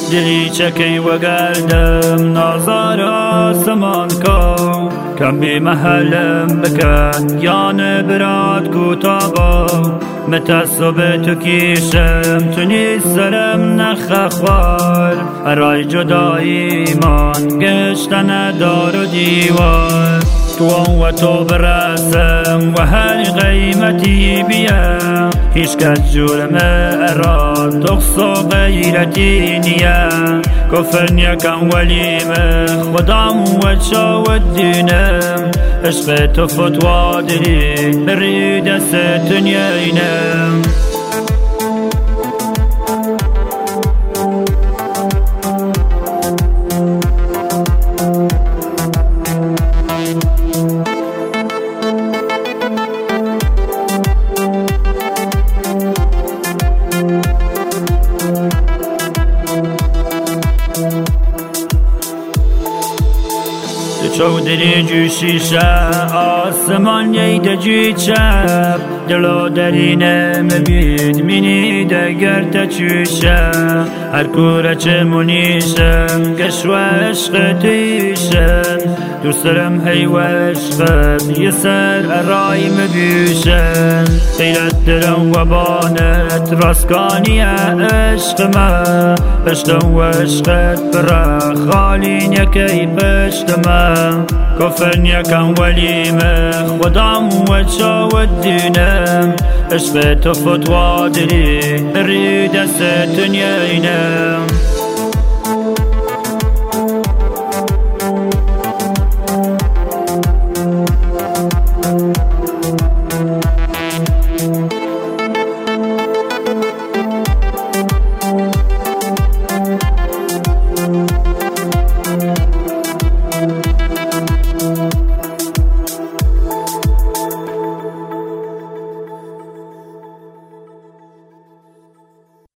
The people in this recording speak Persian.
دلی چکی و گردم نازار آسمان کن کم بی محلم بکن یان برات کوتابا متعصب تو کیشم تو نیست سرم نخ خوار برای جدایی من گشتن دار و دیوار تو و تو برسم و هر قیمتی بیم هیچ کس جرم اراد تقص و غیرتی نیا کفر نیکم ولیم خدام و چا و دینم عشق تو فتوا دلی بری دست دنیاینم چودری جوشیشه آسمان یید جوی چپ دلو درینه مبید منی دگر تچوشه هر کوره چه منیشم گشو عشق تویشم دو سرم هی و عشقت یه سر ارای مبیوشم غیرت درم و بانت راسکانی عشق ما پشتم و عشقت برا خالی نکی پشت ما کفر نیکم ولیم خدام و چا و دینم عشق تو فتوا دلی بری دست دنیاینم